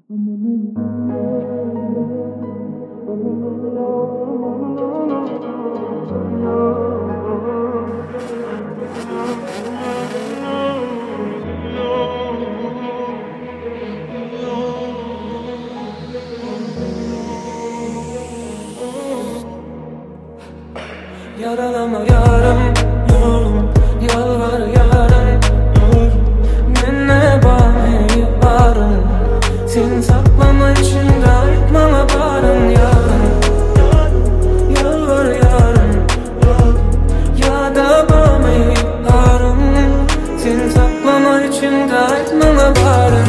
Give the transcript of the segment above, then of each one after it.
Yaralama yarım, yorum, yalvar yarım, dur. Minne bağmayı varım, sen saklama içinde aytmama barın yarım. Yalvar yarım, ya da bağmayı varım, sen saklama içinde aytmama barın.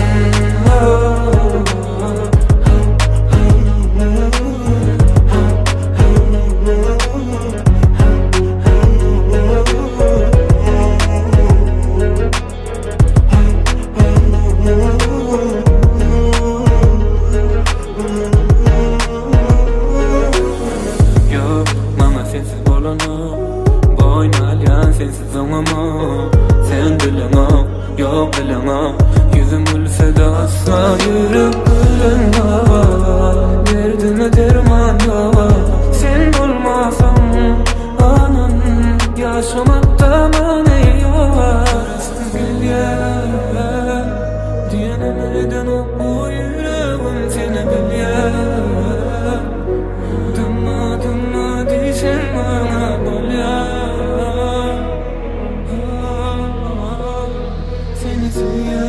Sensiz olamam, sen bilemem, yok bilemem. Yüzüm gülse de asla yürüp gülünmem. Derdime derman yok, sen bulmasam anan yaşamakta mani yok. Bilyen, diyenemeden o bu yüreğim seni bilyen. Dımma dımma diysen bana bolyan. Seni seviyorum.